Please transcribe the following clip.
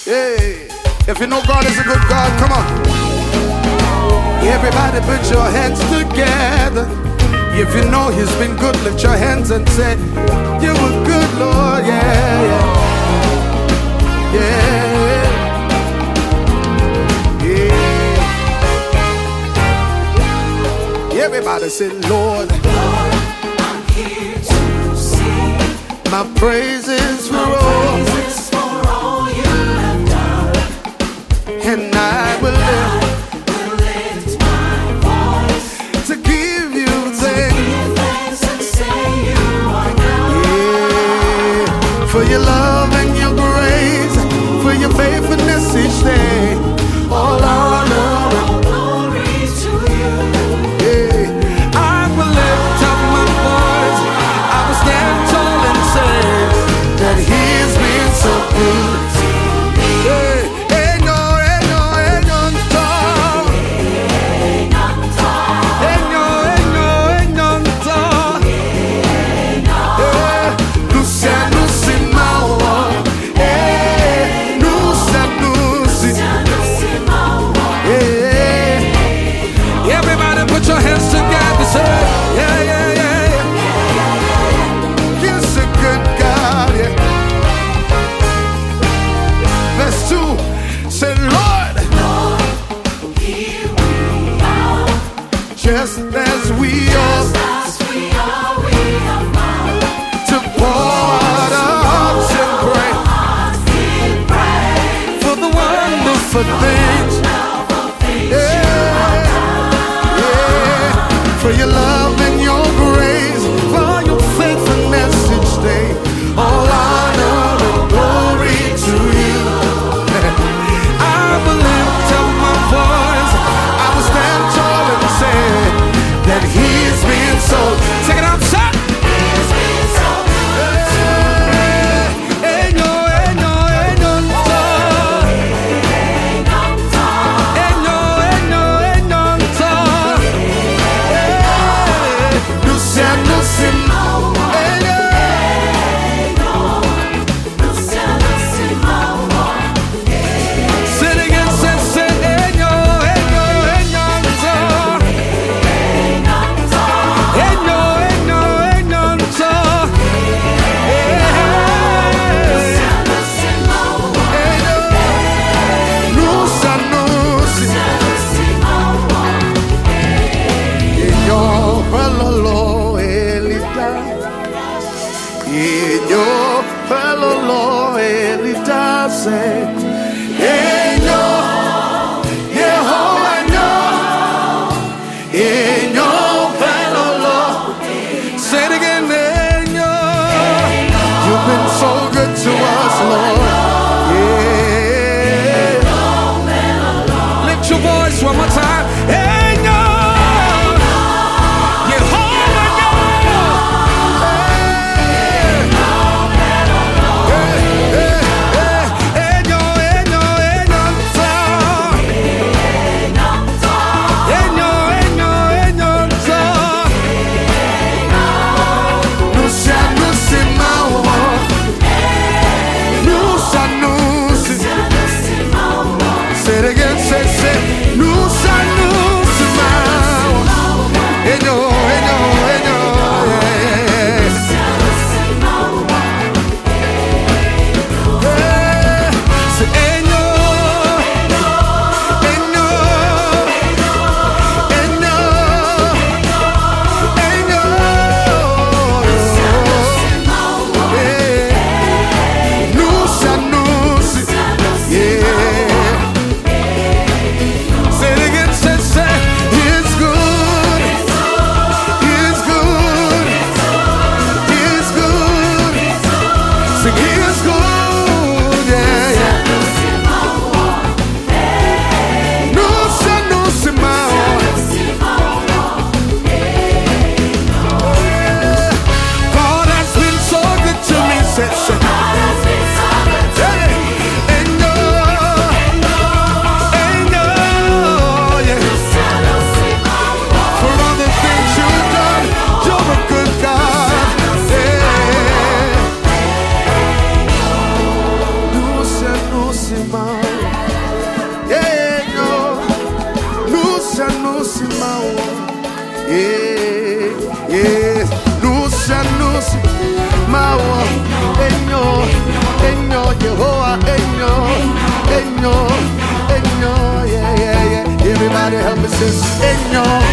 Hey, if you know God is a good God, come on. Everybody put your hands together. If you know He's been good, lift your hands and say, you were good, Lord, yeah, yeah, yeah, yeah. Everybody say, Lord, I'm here to sing my praises for all you have done, and I will lift my voice to give you thanks. give thanks and say you are God. Yeah, for your love and your grace, for your faithfulness each day. All honor, All glory to you. yeah. I will lift up my voice. I will stand tall and say that He's been so good. Yeah. Ain't no song. Ain't no song. Yeah. Lucy Mawa. Yeah. Lucy. Yeah. Everybody put your hands together, say, yeah, yeah, yeah, yeah. He's a good God, yeah. Verse 2, say, Lord, Here we are, just as we are, as we are, we are found. to pour out our hearts and pray Hearts in praise, for the wonderful things, yeah, yeah, for your love and your grace, for your faithfulness each day. All honor and glory to you. I will lift up my voice. I will stand tall and say that He's been so. Take it outside. He's been so good to Ain't no song. Ain't no time. Ain't no song. Lucy Mawa. Say it again, say ain't no song. Ain't no song. Ain't no song. Lucy. Yo, hello, Elita. Yo, hello, Elita. Say, yo, Yehovah, yo, hello. Say it again, yo. You've been so good to us, Lord. Yeah. Lift your voice one more time. Hey, yo. Yehovah, yo. Hey, yo, song. Hey, yo, song. Lucy Mawa. Lucy. Say it again, say, Lucy Mawa. Hey, yo, yeah. Say, hey, yo. Mau. Yeah, no. Nusa nusi Mau. Yeah, yeah. Nusa nusi Mau. Enyo, enyo, Jehovah, enyo, enyo, enyo. Yeah, yeah, yeah. Everybody help me say, enyo.